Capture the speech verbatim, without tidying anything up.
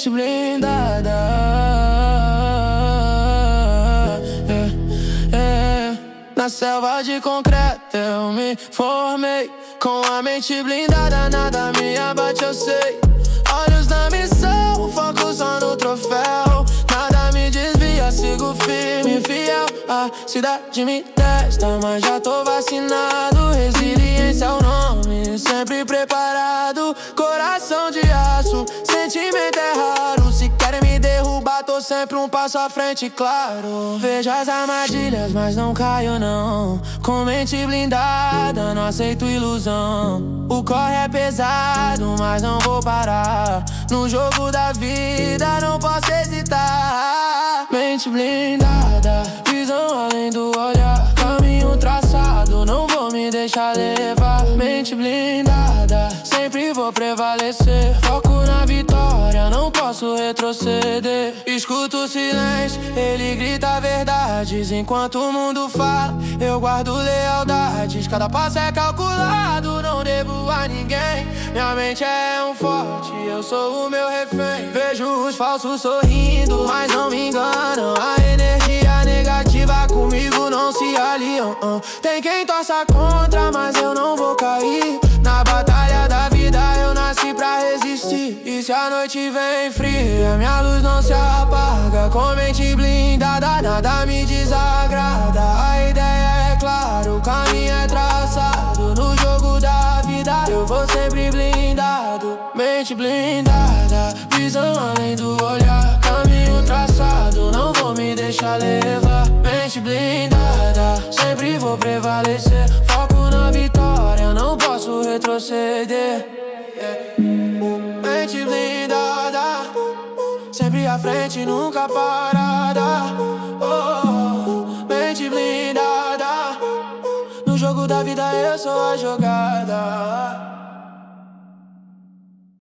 mente blindada. É, é. Na selva de concreto eu me formei, com a mente blindada nada me abate, eu sei. Olhos na missão, foco só no troféu. Nada me desvia, sigo firme e fiel. A cidade me testa, mas já tô vacinado. Resiliência é o nome, sempre preparado. Coração de aço, sentimento é raro. Se querem me derrubar, tô sempre um passo à frente, claro. Vejo as armadilhas, mas não caio não. Com mente blindada, não aceito ilusão. O corre é pesado, mas não vou parar. No jogo da vida não posso hesitar. Mente blindada, visão além do olhar. Caminho traçado, não vou me deixar levar. Mente blindada, sempre vou prevalecer. Foco na vitória, não posso retroceder. Escuto o silêncio, ele grita verdades. Enquanto o mundo fala, eu guardo lealdades. Cada passo é calculado, não devo a ninguém. Minha mente é um forte, eu sou o meu refém. Vejo os falsos sorrindo, mas não me enganam. A energia negativa comigo não se aliam. uh. Tem quem torça contra, mas eu não vou cair. Na batalha da vida eu nasci pra resistir. E se a noite vem fria, minha luz não se apaga. Com mente blindada, nada me desagrada. A ideia é clara, o caminho é traçado. No jogo da vida eu vou sempre blindado. Mente blindada, visão além do olhar. Caminho traçado, não vou me deixar levar. Mente blindada, sempre vou prevalecer. Foco na vitória, não posso retroceder. yeah. Mente blindada, sempre à frente, nunca parada. oh, Mente blindada, no jogo da vida eu sou a jogada.